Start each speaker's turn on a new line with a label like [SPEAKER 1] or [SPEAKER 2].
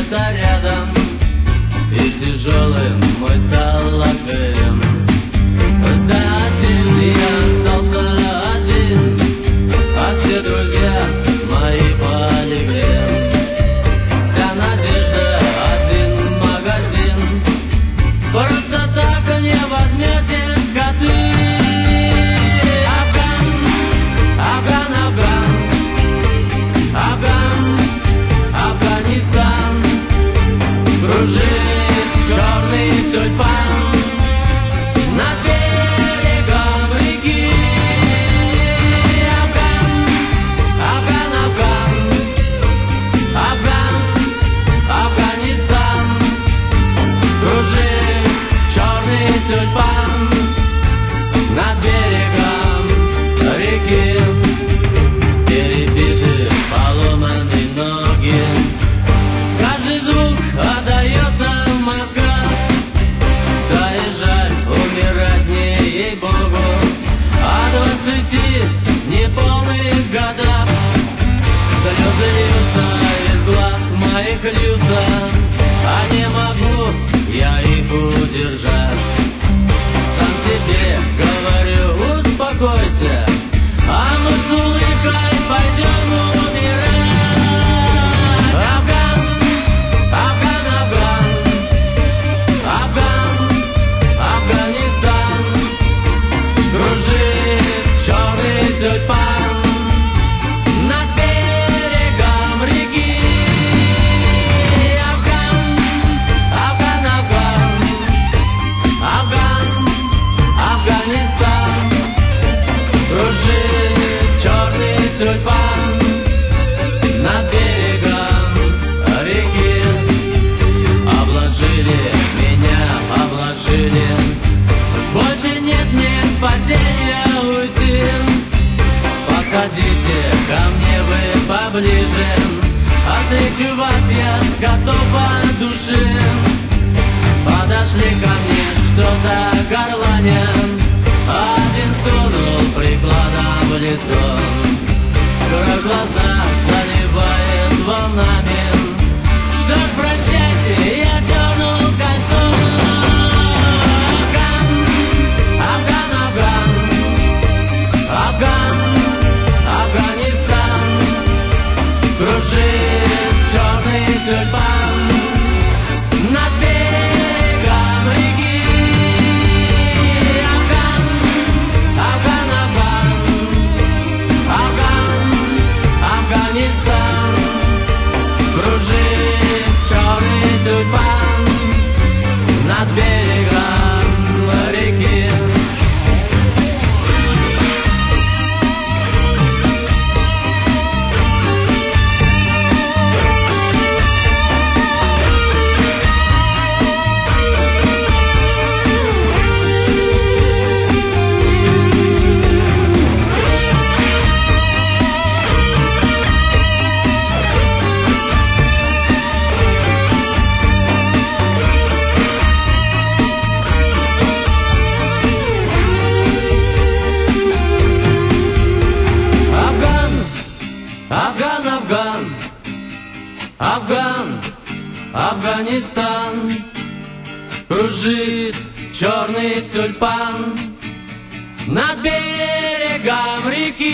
[SPEAKER 1] где-то рядом, и тяжелым мой стал лакеем. Да один я остался один, а все друзья мои полегли. Вся надежда один магазин, просто так не возьмете скоты. Афган, Афган, Афган, Афган, Афганистан. Кружит черный тюльпан над берегом реки. Афган, Афган, Афган, Афган, Афганистан. Кружит черный тюльпан над берегом реки. Перебиты, поломаны ноги, каждый звук отдается в мозгах. Да и жаль умирать мне, ей-богу, о 20 неполных годах. Слезы льются, из глаз моих льются, а не могу я их удержать. Сам себе говорю, успокойся, а мы с улыбкой пойдем умирать. Афган, Афган, Афган, Афган, Афганистан. Кружит черный тюльпан над берегом реки. Афган, Афган, Афган, Афган, Афганистан. Кружит черный тюльпан над берегом реки. Обложили меня, обложили, больше нет мне спасения уйти. Подходите ко мне вы поближе, встречу вас я с готов от души. Подошли ко мне что-то горланя, один сунул прикладом в лицо. Кровь глаза заливает волнами. Что ж, прощайте, я дернул кольцо. Афган, Афган, Афган, Афган, Афганистан. Кружит черный тюльпан над берегом реки. Афган, Афган, Афган, Афган, Афганистан. Кружит черный тюльпан над берегом реки. Афган, Афганистан. Кружит черный тюльпан над берегом реки.